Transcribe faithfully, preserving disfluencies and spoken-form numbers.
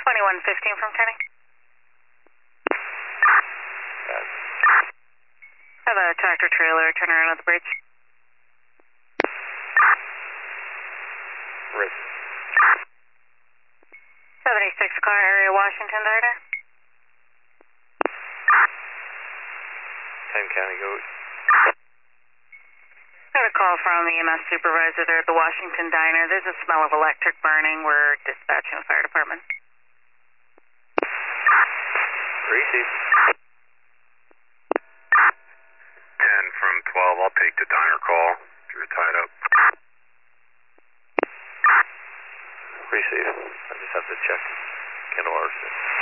twenty-one fifteen from turning. Have a tractor trailer turn around at the bridge. Risk. seventy-six car area Washington Diner. ten County Goat. Got a call from the E M S supervisor there at the Washington Diner. There's a smell of electric burning. We're dispatching the fire department. Receive. ten from twelve, I'll take the diner call if you're tied up. Receive. I just have to check Kendall Arson.